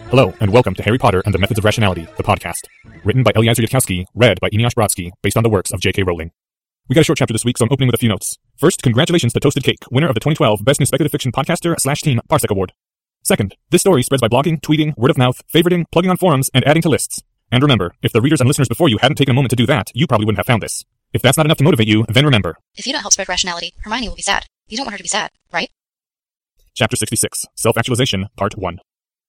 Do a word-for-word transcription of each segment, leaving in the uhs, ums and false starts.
Hello, and welcome to Harry Potter and the Methods of Rationality, the podcast. Written by Eliezer Yudkowsky, read by Eneasz Brodsky, based on the works of J K Rowling. We got a short chapter this week, so I'm opening with a few notes. First, congratulations to Toasted Cake, winner of the twenty twelve Best New Speculative Fiction Podcaster slash Team Parsec Award. Second, this story spreads by blogging, tweeting, word of mouth, favoriting, plugging on forums, and adding to lists. And remember, if the readers and listeners before you hadn't taken a moment to do that, you probably wouldn't have found this. If that's not enough to motivate you, then remember. If you don't help spread rationality, Hermione will be sad. You don't want her to be sad, right? Chapter sixty-six, Self-Actualization, Part one.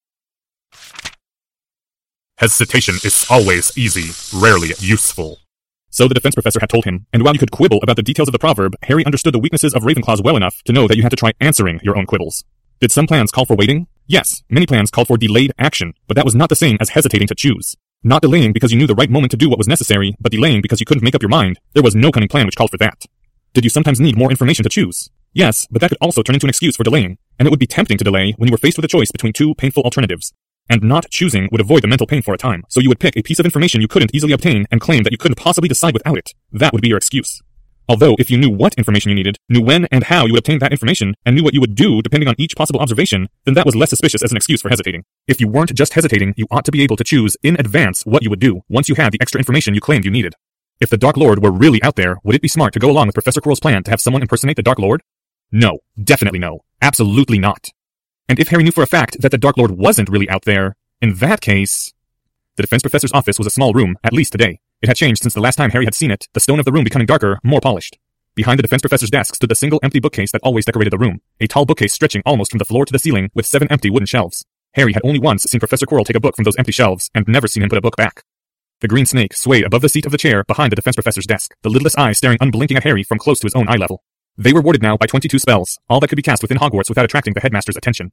Hesitation is always easy, rarely useful. So the defense professor had told him, and while you could quibble about the details of the proverb, Harry understood the weaknesses of Ravenclaws well enough to know that you had to try answering your own quibbles. Did some plans call for waiting? Yes, many plans called for delayed action, but that was not the same as hesitating to choose. Not delaying because you knew the right moment to do what was necessary, but delaying because you couldn't make up your mind. There was no cunning plan which called for that. Did you sometimes need more information to choose? Yes, but that could also turn into an excuse for delaying, and it would be tempting to delay when you were faced with a choice between two painful alternatives. And not choosing would avoid the mental pain for a time, so you would pick a piece of information you couldn't easily obtain and claim that you couldn't possibly decide without it. That would be your excuse. Although, if you knew what information you needed, knew when and how you would obtain that information, and knew what you would do depending on each possible observation, then that was less suspicious as an excuse for hesitating. If you weren't just hesitating, you ought to be able to choose in advance what you would do, once you had the extra information you claimed you needed. If the Dark Lord were really out there, would it be smart to go along with Professor Quirrell's plan to have someone impersonate the Dark Lord? No. Definitely no. Absolutely not. And if Harry knew for a fact that the Dark Lord wasn't really out there, in that case... The defense professor's office was a small room, at least today. It had changed since the last time Harry had seen it, the stone of the room becoming darker, more polished. Behind the defense professor's desk stood the single empty bookcase that always decorated the room, a tall bookcase stretching almost from the floor to the ceiling, with seven empty wooden shelves. Harry had only once seen Professor Quirrell take a book from those empty shelves, and never seen him put a book back. The green snake swayed above the seat of the chair behind the defense professor's desk, the lidless eye staring unblinking at Harry from close to his own eye level. They were warded now by twenty-two spells, all that could be cast within Hogwarts without attracting the headmaster's attention.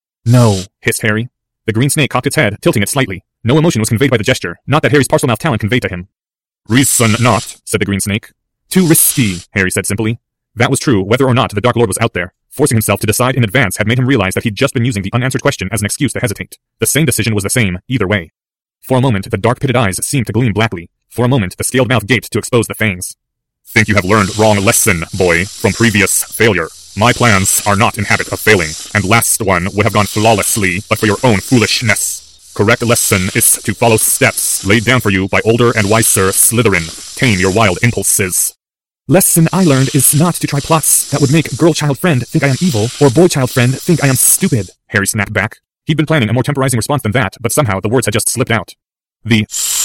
No, hissed Harry. The green snake cocked its head, tilting it slightly. No emotion was conveyed by the gesture, not that Harry's Parselmouth talent conveyed to him. Reason not, said the green snake. Too risky, Harry said simply. That was true, whether or not the Dark Lord was out there. Forcing himself to decide in advance had made him realize that he'd just been using the unanswered question as an excuse to hesitate. The same decision was the same, either way. For a moment, the dark pitted eyes seemed to gleam blackly. For a moment, the scaled mouth gaped to expose the fangs. Think you have learned wrong lesson, boy, from previous failure. My plans are not in habit of failing, and last one would have gone flawlessly but for your own foolishness. Correct lesson is to follow steps laid down for you by older and wiser Slytherin. Tame your wild impulses. Lesson I learned is not to try plots that would make girl-child friend think I am evil, or boy-child friend think I am stupid, Harry snapped back. He'd been planning a more temporizing response than that, but somehow the words had just slipped out. The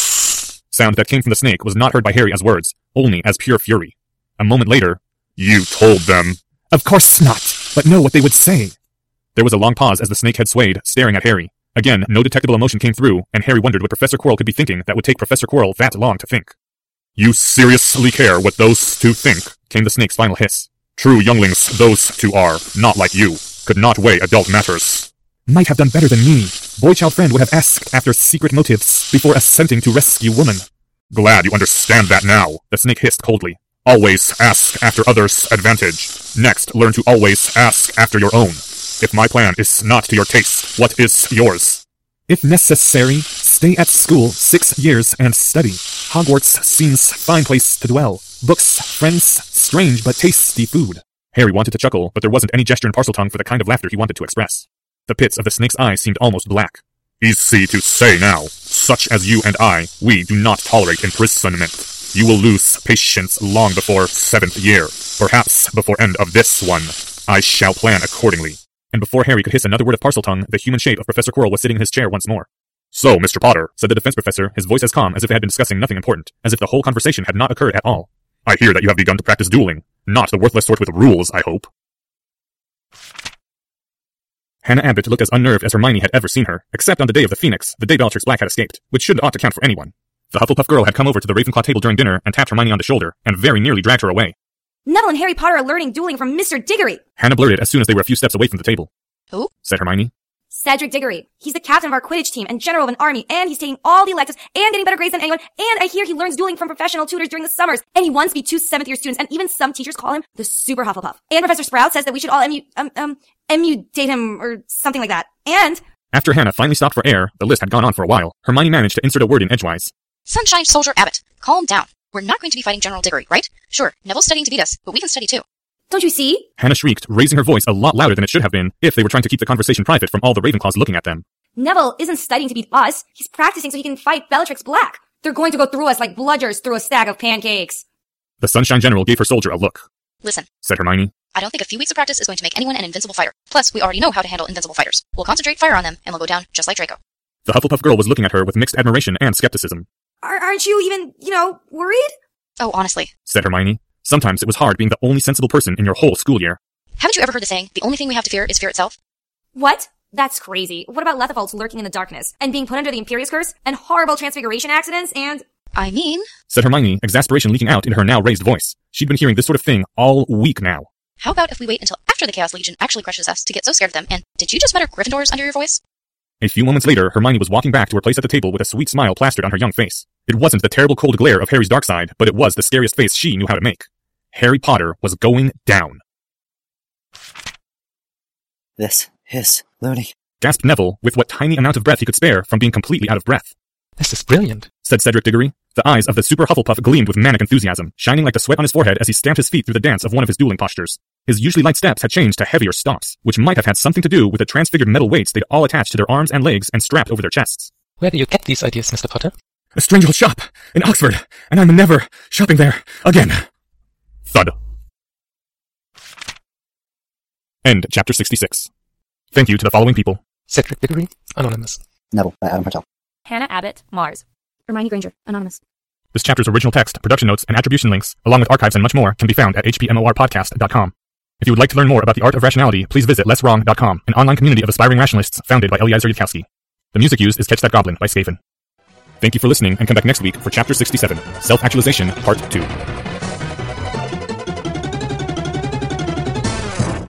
sound that came from the snake was not heard by Harry as words, only as pure fury. A moment later, you told them. Of course not, but know what they would say. There was a long pause as the snake head swayed, staring at Harry. Again, no detectable emotion came through, and Harry wondered what Professor Quirrell could be thinking that would take Professor Quirrell that long to think. You seriously care what those two think, came the snake's final hiss. True younglings those two are, not like you, could not weigh adult matters. Might have done better than me. Boy-child friend would have asked after secret motives before assenting to rescue woman. Glad you understand that now, the snake hissed coldly. Always ask after others' advantage. Next, learn to always ask after your own. If my plan is not to your taste, what is yours? If necessary, stay at school six years and study. Hogwarts seems fine place to dwell. Books, friends, strange but tasty food. Harry wanted to chuckle, but there wasn't any gesture in Parseltongue for the kind of laughter he wanted to express. The pits of the snake's eyes seemed almost black. Easy to say now. Such as you and I, we do not tolerate imprisonment. You will lose patience long before seventh year, perhaps before end of this one. I shall plan accordingly. And before Harry could hiss another word of Parseltongue, the human shape of Professor Quirrell was sitting in his chair once more. So, Mister Potter, said the defense professor, his voice as calm as if they had been discussing nothing important, as if the whole conversation had not occurred at all. I hear that you have begun to practice dueling. Not the worthless sort with rules, I hope. Hannah Abbott looked as unnerved as Hermione had ever seen her, except on the day of the Phoenix, the day Bellatrix Black had escaped, which shouldn't ought to count for anyone. The Hufflepuff girl had come over to the Ravenclaw table during dinner and tapped Hermione on the shoulder, and very nearly dragged her away. Neville and Harry Potter are learning dueling from Mister Diggory! Hannah blurted as soon as they were a few steps away from the table. Who? Said Hermione. Cedric Diggory. He's the captain of our Quidditch team and general of an army, and he's taking all the electives and getting better grades than anyone, and I hear he learns dueling from professional tutors during the summers, and he wants to be two seventh-year students, and even some teachers call him the Super Hufflepuff. And Professor Sprout says that we should all emu- um, um, emulate him, or something like that. And... After Hannah finally stopped for air, the list had gone on for a while, Hermione managed to insert a word in edgewise. Sunshine Soldier Abbott, calm down. We're not going to be fighting General Diggory, right? Sure, Neville's studying to beat us, but we can study too. Don't you see? Hannah shrieked, raising her voice a lot louder than it should have been if they were trying to keep the conversation private from all the Ravenclaws looking at them. Neville isn't studying to beat us. He's practicing so he can fight Bellatrix Black. They're going to go through us like bludgers through a stack of pancakes. The Sunshine General gave her soldier a look. Listen, said Hermione. I don't think a few weeks of practice is going to make anyone an invincible fighter. Plus, we already know how to handle invincible fighters. We'll concentrate fire on them, and we'll go down just like Draco. The Hufflepuff girl was looking at her with mixed admiration and skepticism. Ar- aren't you even, you know, worried? Oh, honestly, said Hermione. Sometimes it was hard being the only sensible person in your whole school year. Haven't you ever heard the saying, the only thing we have to fear is fear itself? What? That's crazy. What about Lethifolds lurking in the darkness, and being put under the Imperius Curse, and horrible transfiguration accidents, and... I mean... said Hermione, exasperation leaking out into her now raised voice. She'd been hearing this sort of thing all week now. How about if we wait until after the Chaos Legion actually crushes us to get so scared of them, and did you just mutter Gryffindors under your voice? A few moments later, Hermione was walking back to her place at the table with a sweet smile plastered on her young face. It wasn't the terrible cold glare of Harry's dark side, but it was the scariest face she knew how to make. Harry Potter was going down. This is learning, gasped Neville, with what tiny amount of breath he could spare from being completely out of breath. This is brilliant, said Cedric Diggory. The eyes of the super Hufflepuff gleamed with manic enthusiasm, shining like the sweat on his forehead as he stamped his feet through the dance of one of his dueling postures. His usually light steps had changed to heavier stomps, which might have had something to do with the transfigured metal weights they'd all attached to their arms and legs and strapped over their chests. Where do you get these ideas, Mister Potter? A strange old shop in Oxford, and I'm never shopping there again. Thud. End chapter sixty-six. Thank you to the following people. Cedric Diggory, Anonymous. Neville by Adam Hartel. Hannah Abbott, Mars. Hermione Granger, Anonymous. This chapter's original text, production notes, and attribution links, along with archives and much more, can be found at h p m o r podcast dot com. If you would like to learn more about the art of rationality, please visit less wrong dot com, an online community of aspiring rationalists founded by Eliezer Yudkowsky. The music used is Catch That Goblin by Skaven. Thank you for listening, and come back next week for chapter sixty-seven, Self-Actualization, Part two.